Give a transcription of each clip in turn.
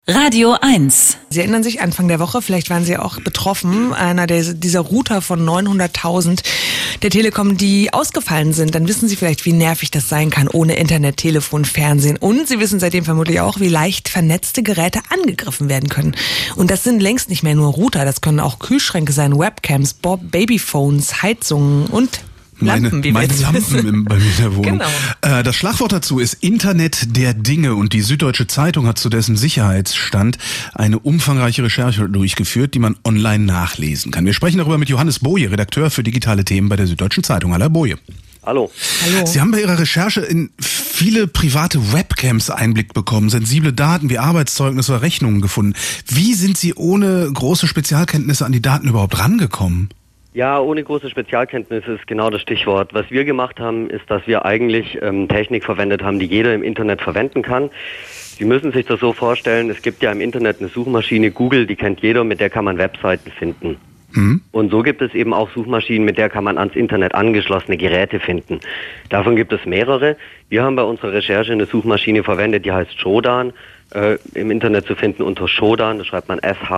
Radio 1. Sie erinnern sich, Anfang der Woche, vielleicht waren Sie auch betroffen, einer dieser Router von 900.000 der Telekom, die ausgefallen sind. Dann wissen Sie vielleicht, wie nervig das sein kann ohne Internet, Telefon, Fernsehen. Und Sie wissen seitdem vermutlich auch, wie leicht vernetzte Geräte angegriffen werden können. Und das sind längst nicht mehr nur Router, das können auch Kühlschränke sein, Webcams, Babyphones, Heizungen und Lampen, meine Lampen bei mir in der Wohnung. Genau. Das Schlagwort dazu ist Internet der Dinge und die Süddeutsche Zeitung hat zu dessen Sicherheitsstand eine umfangreiche Recherche durchgeführt, die man online nachlesen kann. Wir sprechen darüber mit Johannes Boje, Redakteur für digitale Themen bei der Süddeutschen Zeitung. Hallo, Herr Boje. Hallo. Sie haben bei Ihrer Recherche in viele private Webcams Einblick bekommen, sensible Daten wie Arbeitszeugnisse oder Rechnungen gefunden. Wie sind Sie ohne große Spezialkenntnisse an die Daten überhaupt rangekommen? Ja, ohne große Spezialkenntnisse ist genau das Stichwort. Was wir gemacht haben, ist, dass wir eigentlich Technik verwendet haben, die jeder im Internet verwenden kann. Sie müssen sich das so vorstellen, es gibt ja im Internet eine Suchmaschine, Google, die kennt jeder, mit der kann man Webseiten finden. Und so gibt es eben auch Suchmaschinen, mit der kann man ans Internet angeschlossene Geräte finden. Davon gibt es mehrere. Wir haben bei unserer Recherche eine Suchmaschine verwendet, die heißt Shodan, im Internet zu finden unter Shodan, das schreibt man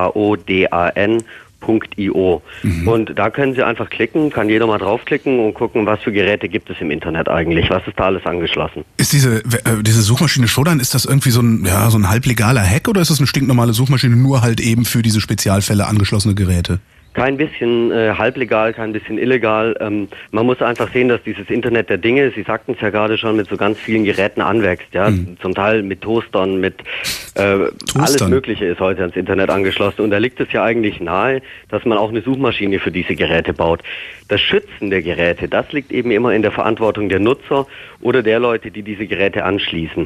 SHODAN. .io. Und da können Sie einfach klicken, kann jeder mal draufklicken und gucken, was für Geräte gibt es im Internet eigentlich, was ist da alles angeschlossen. Ist diese Suchmaschine Shodan, ist das irgendwie so ein halblegaler Hack oder ist das eine stinknormale Suchmaschine, nur halt eben für diese Spezialfälle angeschlossene Geräte? Kein bisschen halblegal, kein bisschen illegal. Man muss einfach sehen, dass dieses Internet der Dinge, Sie sagten es ja gerade schon, mit so ganz vielen Geräten anwächst. Ja, zum Teil mit Toastern, mit alles Mögliche ist heute ans Internet angeschlossen. Und da liegt es ja eigentlich nahe, dass man auch eine Suchmaschine für diese Geräte baut. Das Schützen der Geräte, das liegt eben immer in der Verantwortung der Nutzer oder der Leute, die diese Geräte anschließen.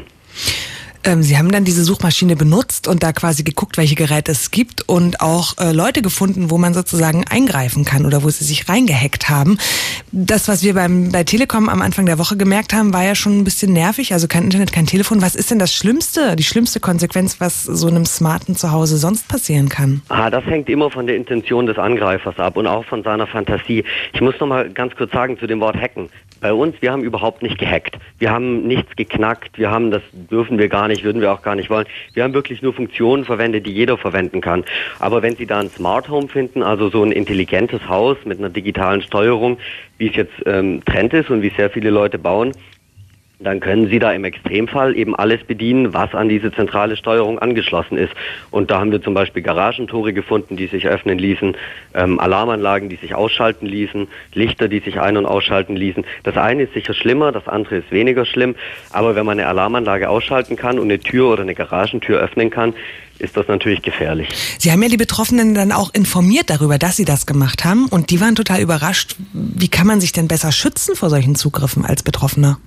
Sie haben dann diese Suchmaschine benutzt und da quasi geguckt, welche Geräte es gibt und auch Leute gefunden, wo man sozusagen eingreifen kann oder wo sie sich reingehackt haben. Das, was wir bei Telekom am Anfang der Woche gemerkt haben, war ja schon ein bisschen nervig. Also kein Internet, kein Telefon. Was ist denn die schlimmste Konsequenz, was so einem smarten Zuhause sonst passieren kann? Das hängt immer von der Intention des Angreifers ab und auch von seiner Fantasie. Ich muss noch mal ganz kurz sagen zu dem Wort hacken. Bei uns, wir haben überhaupt nicht gehackt. Wir haben nichts geknackt. Das dürfen wir gar nicht, würden wir auch gar nicht wollen. Wir haben wirklich nur Funktionen verwendet, die jeder verwenden kann. Aber wenn Sie da ein Smart Home finden, also so ein intelligentes Haus mit einer digitalen Steuerung, wie es jetzt Trend ist und wie sehr viele Leute bauen, dann können Sie da im Extremfall eben alles bedienen, was an diese zentrale Steuerung angeschlossen ist. Und da haben wir zum Beispiel Garagentore gefunden, die sich öffnen ließen, Alarmanlagen, die sich ausschalten ließen, Lichter, die sich ein- und ausschalten ließen. Das eine ist sicher schlimmer, das andere ist weniger schlimm. Aber wenn man eine Alarmanlage ausschalten kann und eine Tür oder eine Garagentür öffnen kann, ist das natürlich gefährlich. Sie haben ja die Betroffenen dann auch informiert darüber, dass Sie das gemacht haben. Und die waren total überrascht. Wie kann man sich denn besser schützen vor solchen Zugriffen als Betroffener?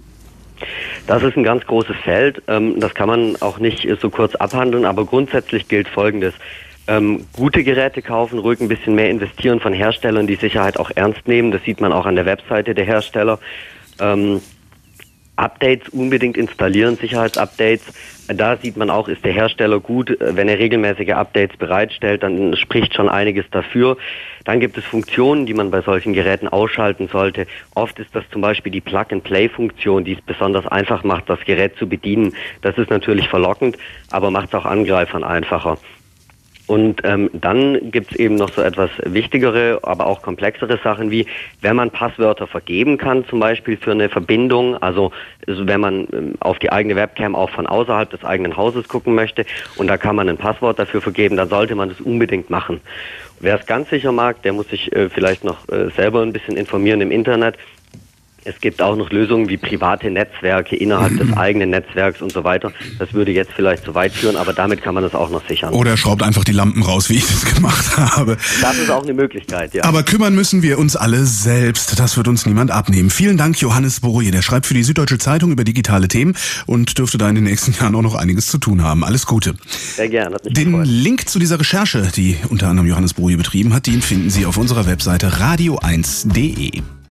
Das ist ein ganz großes Feld. Das kann man auch nicht so kurz abhandeln, aber grundsätzlich gilt Folgendes. Gute Geräte kaufen, ruhig ein bisschen mehr investieren von Herstellern, die Sicherheit auch ernst nehmen. Das sieht man auch an der Webseite der Hersteller. Updates unbedingt installieren, Sicherheitsupdates. Da sieht man auch, ist der Hersteller gut. Wenn er regelmäßige Updates bereitstellt, dann spricht schon einiges dafür. Dann gibt es Funktionen, die man bei solchen Geräten ausschalten sollte. Oft ist das zum Beispiel die Plug-and-Play-Funktion, die es besonders einfach macht, das Gerät zu bedienen. Das ist natürlich verlockend, aber macht es auch Angreifern einfacher. Und dann gibt es eben noch so etwas wichtigere, aber auch komplexere Sachen wie, wenn man Passwörter vergeben kann, zum Beispiel für eine Verbindung, also wenn man auf die eigene Webcam auch von außerhalb des eigenen Hauses gucken möchte und da kann man ein Passwort dafür vergeben, dann sollte man das unbedingt machen. Wer es ganz sicher mag, der muss sich vielleicht noch selber ein bisschen informieren im Internet. Es gibt auch noch Lösungen wie private Netzwerke innerhalb des eigenen Netzwerks und so weiter. Das würde jetzt vielleicht zu weit führen, aber damit kann man das auch noch sichern. Oder schraubt einfach die Lampen raus, wie ich das gemacht habe. Das ist auch eine Möglichkeit, ja. Aber kümmern müssen wir uns alle selbst. Das wird uns niemand abnehmen. Vielen Dank, Johannes Boje. Der schreibt für die Süddeutsche Zeitung über digitale Themen und dürfte da in den nächsten Jahren auch noch einiges zu tun haben. Alles Gute. Sehr gerne. Hat mich Den gefreut. Link zu dieser Recherche, die unter anderem Johannes Boje betrieben hat, den finden Sie auf unserer Webseite radio1.de.